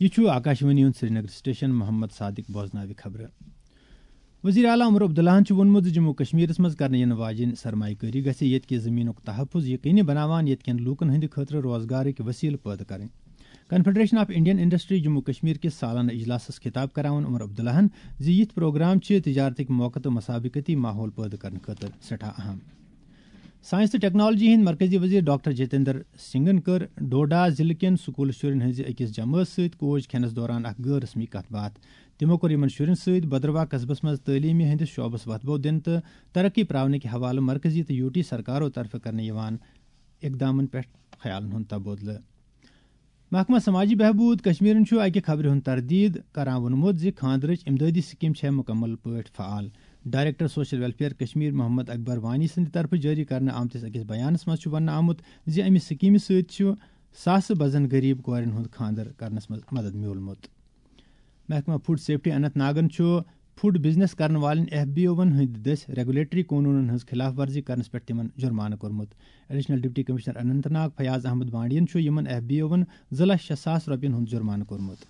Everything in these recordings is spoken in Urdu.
یہ آکاشوانی سری نگر سٹیشن محمد صادق بوزناوِ خبر. وزیر اعلیٰ عمر عبداللہن ووٚنمُت زِ جموں کشمیرس منٛز کرنہٕ یِنہٕ واجیٚنۍ سرمایہ کٲری گژھِ ییٚتہِ زٔمیٖنُک تحفظ یقینی بناوان ییٚتہِ کٮ۪ن لوٗکن ہٕنٛدِ خٲطرٕ روزگارٕکۍ وسیٖلہٕ پٲدٕ کرٕنۍ. Confederation of Indian Industry Jammu Kashmir کِس سالانہ اجلاسس خطاب کراون عمر عبداللہن زِ یِتھۍ پروگرام چھِ تجارتٕکۍ موقعہٕ تہٕ مسابقتی ماحول پٲدٕ کرنہٕ خٲطرٕ سٮ۪ٹھاہ اہم. سائنس تہٕ ٹیکنالوجی ہٕنٛدۍ مرکزی وزیر ڈاکٹر جتیندر سنگھن کٔر ڈوڈا ضلعہٕ کٮ۪ن سکوٗل شُرٮ۪ن ہٕنٛزِ أکِس جمٲژ سۭتۍ کوچ کھٮ۪نس دوران اکھ غٲر رسمی کتھ باتھ. تِمو کوٚر یِمن شُرٮ۪ن سۭتۍ بدرواہ قصبس منٛز تعلیٖمی ہٕنٛدِس شعبس وتھبو دِنہٕ تہٕ ترقی پراونٕکۍ حوالہٕ مرکزی تہٕ یوٗ ٹی سرکارو طرفہٕ کرنہٕ یِوان اقدامن پٮ۪ٹھ خیالن ہُنٛد تبادلہٕ. محکمہ سماجی بہبود کشمیرن چھُ اکہِ خبرِ ہُنٛد تردیٖد کران ووٚنمُت زِ خاندرٕچ امدٲدی سکیٖم چھےٚ مُکمل پٲٹھۍ فعال. Director social welfare Kashmir Mohammad Akbar Wani سٕنٛدِ طرفہٕ جٲری کرنہٕ آمتِس أکِس بیانس منٛز چھُ وننہٕ آمُت زِ امہِ سکیٖمہِ سۭتۍ چھُ ساسہٕ بزن غریٖب کورٮ۪ن ہُنٛد خاندر کرنس منٛز مدد میوٗلمُت. محکمہ فوڈ سیفٹی اننت ناگن چھُ فوڈ بزنس کرن والٮ۪ن FBOَن ہٕنٛدۍ دٔسۍ ریگولیٹری قونوٗنن ہٕنٛز خلاف ورزی کرنس پٮ۪ٹھ تِمن جُرمانہٕ کوٚرمُت. Additional deputy commissioner Anantnag Fayaz Ahmad وانڈین چھُ یِمن FBOَن $2,06,000 ہُنٛد جُرمانہٕ کوٚرمُت.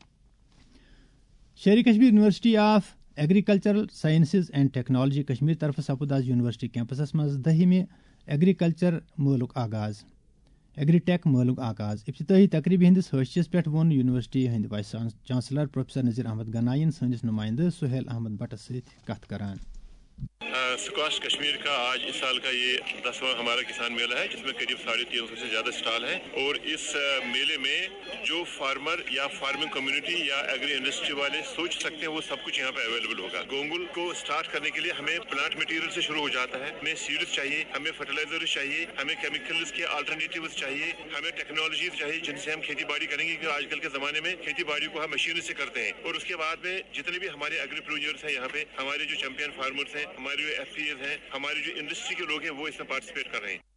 شہری Kashmir university of agricultural sciences and technology Kashmir طرفہٕ سپُد آز یونیورسٹی کیمپسس منٛز 10ہِمہِ ایگریکلچر مٲلُک آغاز ایگری ٹیک مٲلُک آغاز. افتتٲحی تقریٖبہِ ہٕنٛدِس حٲشیَس پٮ۪ٹھ ووٚن یونیورسٹی ہٕنٛدۍ vice chancellor professor Nazir Ahmad گنائیَن سٲنِس نُمائندٕ سہیل احمد بٹس سۭتۍ کتھ کران. سکواش کشمیر کا آج اس سال کا یہ 10واں ہمارا کسان میلہ ہے جس میں قریب 350 سے زیادہ اسٹال ہیں اور اس میلے میں جو فارمر یا فارمنگ کمیونٹی یا ایگری انڈسٹری والے سوچ سکتے ہیں وہ سب کچھ یہاں پہ اویلیبل ہوگا. گونگل کو اسٹارٹ کرنے کے لیے ہمیں پلانٹ مٹیریل سے شروع ہو جاتا ہے. ہمیں سیڈز چاہیے, ہمیں فرٹیلائزرز چاہیے, ہمیں کیمیکلز کے آلٹرنیٹیوز چاہیے, ہمیں ٹیکنالوجیز چاہیے جن سے ہم کھیتی باڑی کریں گے کیونکہ آج کل کے زمانے میں کھیتی باڑی کو ہم مشینوں سے کرتے ہیں. اور اس کے بعد میں جتنے بھی ہمارے ایگریپرینیورز ہیں یہاں پہ, ہمارے جو چیمپئن فارمرز ہیں, ہمارے جو FPAs ہیں, ہماری جو انڈسٹری کے لوگ ہیں وہ اس میں پارٹیسپیٹ کر رہے ہیں.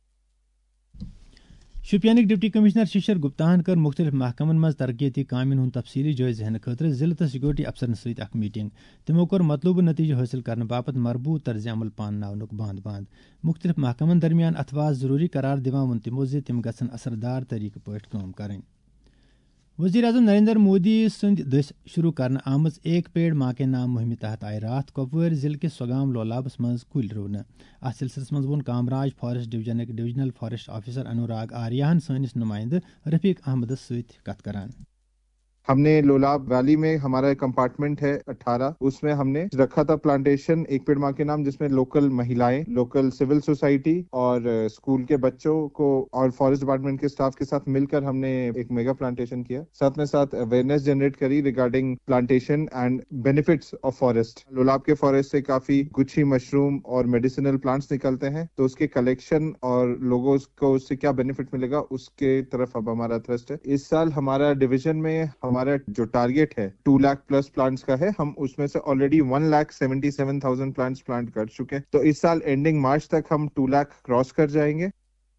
شوپیانٕکۍ ڈپٹی کمشنر ششر گپتاہن کٔر مختلف محکمن منٛز ترقیٲتی کامٮ۪ن ہُنٛد تفصیلی جٲیزٕ ہٮ۪نہٕ خٲطرٕ ضلعہٕ تہٕ سکیورٹی افسرن سۭتۍ اکھ میٹنگ. تِمو کوٚر مطلوبہٕ نتیجہٕ حٲصِل کرنہٕ باپتھ مربوٗط طرزِ عمل پانناونُک بنٛد. مختلف محکمن درمیان اتھواس ضروٗری قرار دِوان ووٚن تِمو زِ تِم گژھن اثردار طریقہٕ پٲٹھۍ کٲم کرٕنۍ. وزیر اعظم نریندر مودی سٕنٛدِ دٔسۍ شروٗع کرنہٕ آمٕژ ایک پیڑ ماں کے نام مُہِمہِ تحت آیہِ راتھ کۄپوٲرۍ ضلعہٕ کِس سۄگام لولابس منٛز کُلۍ رُونہٕ. اتھ سلسلس منٛز ووٚن کامراج فاریسٹ ڈویژنٕکۍ ڈویژنل فاریسٹ آفیسر انوراگ آریاہن سٲنِس نُمائندٕ رفیق احمدس سۭتۍ کتھ کران. ہم نے لولاب ویلی میں ہمارا کمپارٹمنٹ ہے 18, اس میں ہم نے رکھا تھا پلانٹیشن ایک پیڑ ماں کے نام, جس میں لوکل مہیلائیں, لوکل سول سوسائٹی اور اسکول کے بچوں کو اور فارسٹ ڈپارٹمنٹ کے اسٹاف کے ساتھ مل کر ہم نے ایک میگا پلانٹیشن کیا. ساتھ میں ساتھ اویئرنیس جنریٹ کری regarding plantation and benefits of forest. Lolab کے فارسٹ سے کافی گچھی مشروم اور میڈیسنل پلانٹس نکلتے ہیں, تو اس کے کلیکشن اور لوگوں کو اس سے کیا بینیفٹ ملے گا اس کے طرف اب ہمارا تھرسٹ ہے. اس سال ہمارا ڈویژن میں ہمارا جو ٹارگیٹ ہے 2 لاکھ پلس پلانٹس کا ہے, ہم اس میں سے آلریڈی 1,77,000 پلانٹس پلانٹ کر چکے ہیں. تو اس سال اینڈنگ مارچ تک ہم 2 لاکھ کراس کر جائیں گے.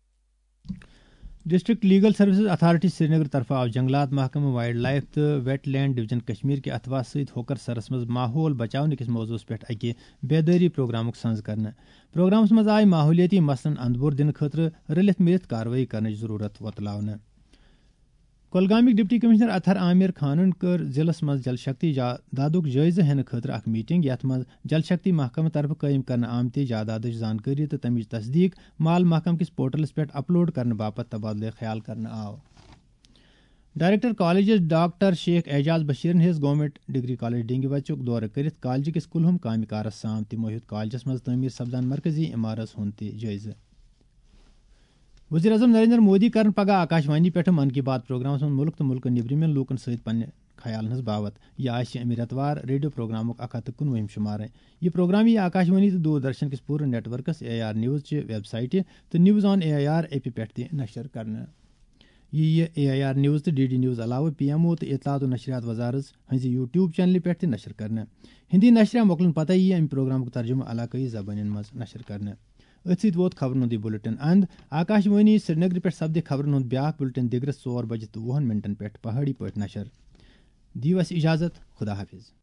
District legal services authority Srinagar طرفہٕ آو جنگلات محکمہٕ وائلڈ لائف تہٕ ویٹ لینڈ ڈویژن کشمیر کہِ اتھواس سۭتۍ ہوکر سرس منٛز ماحول بچاونہٕ کِس موضوعس پٮ۪ٹھ اکہِ بیدٲری پروگرامُک سنٛز کرنہٕ. پروگرامس منٛز آیہِ ماحولیٲتی مسلن اندٕ بور دِنہٕ خٲطرٕ رٔلِتھ مِلِتھ کاروٲیی کرنٕچ ضروٗرت وۄتلاونہٕ. کۄلگامٕکۍ ڈپٹی کمشنر اطہر عامر خانن کٔر ضلعس منٛز جل شکتی جادادُک جٲیزٕ ہٮ۪نہٕ خٲطرٕ اکھ میٹنگ, یتھ منٛز جل شکتی محکمہٕ طرفہٕ قٲیِم کرنہٕ آمتہِ جادادٕچ زانکٲری تہٕ تمِچ تصدیٖق مال محکمہٕ کِس پورٹلس پٮ۪ٹھ اپلوڈ کرنہٕ باپتھ تبادلے خیال کرنہٕ آو. Director colleges doctor Sheikh Ejaz بشیرن ہیٚژ گورنمنٹ ڈگری کالج ڈنگہِ وچُک دورٕ کٔرِتھ کالجہِ کِس کُلہُم کامہِ کارس سام. تِمو ہیوٚت کالجس منٛز تعمیٖر سپدان مرکزی عمارژ ہُنٛد تہِ جٲیزٕ. وزیر اعظم نریندر مودی کرن پگہہ آکاشوانی پٮ۪ٹھ من کی بات پروگرامس منٛز مُلک تہٕ مُلکہٕ نیبرِمٮ۪ن لوٗکن سۭتۍ پننہِ خیالن ہٕنٛز باوت. یہِ آسہِ امہِ رٮ۪تہٕ ریڈیو پروگرامُک 119 شُمارٕ. یہِ پروگرام یِیہِ آکاشوانی تہٕ دوٗردرشن کِس پوٗرٕ نیٹ ورکس AIR نیوز چہِ ویب سائٹہِ تہٕ نیوز آن AIR ایپہِ پٮ۪ٹھ تہِ نشر کرنہٕ. یہِ AIR نیوز تہٕ DD نیوز علاوٕ PMO تہٕ اطلاعات و نشریات وزارت ہٕنٛزِ YouTube چینلہِ پٮ۪ٹھ تہِ نشر کرنہٕ. ہِندی نشریات مۄکلن پتہٕ یِیہِ امہِ پروگرامُک ترجمہٕ علاقٲیی زبانن منٛز نشر کرنہٕ. أتھۍ سۭتۍ ووت خبرن ہُنٛد یہِ بُلٹن اند. آکاشوانی سری نگر پٮ۪ٹھ سپدِ خبرن ہُنٛد بیٛاکھ بُلٹن دِگرس 4:20 پٮ۪ٹھ پہاڑی پٲٹھۍ نشر. دِیِو اَسہِ اِجازت. خدا حافظ.